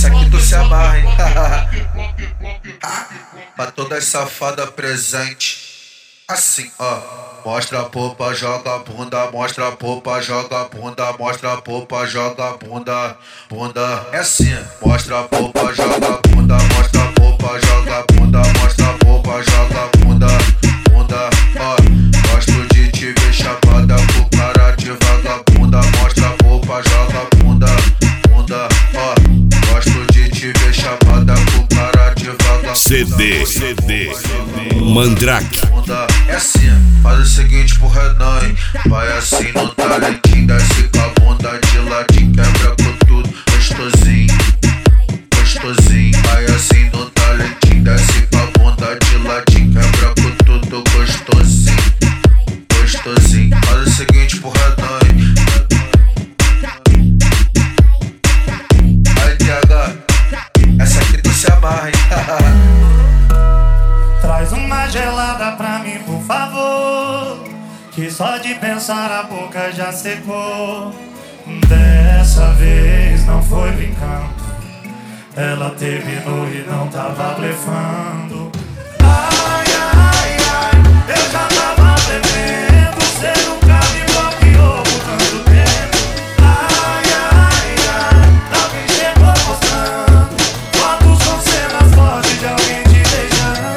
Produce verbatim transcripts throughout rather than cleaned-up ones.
aqui tu se amarra, hein? Pra todas safadas presente. Assim, ó. Mostra a popa, joga a bunda, mostra a popa, joga a bunda, mostra a popa, joga a bunda, bunda. É assim, mostra a popa, joga a bunda, mostra a popa, joga a bunda, mostra a popa, joga a bunda, bunda. Ó, gosto de te ver chapada com cara de vagabunda, mostra a popa, joga a bunda, bunda. Ó, gosto de te ver chapada com cara de vagabunda. C D, C D, Mandrake. É assim, faz o seguinte pro Renan, hein? Vai assim no talentinho, desce com a bunda de ladinho, quebra com tudo, gostosinho, gostosinho. Vai assim no talentinho, desce com a bunda de ladinho, quebra com tudo, gostosinho, gostosinho. Faz o seguinte pro Renan, hein? Aí, T H, essa aqui tu se amarra, hein? Traz uma gelada pra mim, por favor, que só de pensar a boca já secou. Dessa vez não foi brincando, ela terminou e não tava blefando. Ai, ai, ai, eu já tava bebendo, cê nunca me bloqueou por tanto tempo. Ai, ai, ai, alguém chegou mostrando fotos com cenas fortes de alguém te beijando.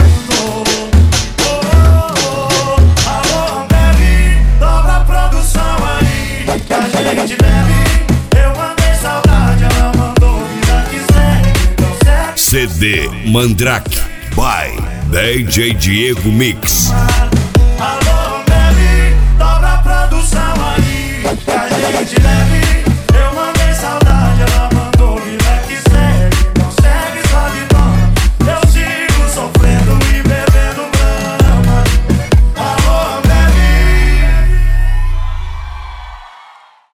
Que a gente bebe, eu mandei saudade, ela mandou vida quiser, então segue. C D Mandrake by D J Diego Mix. Alô, baby, dobra a produção aí, que a gente bebe.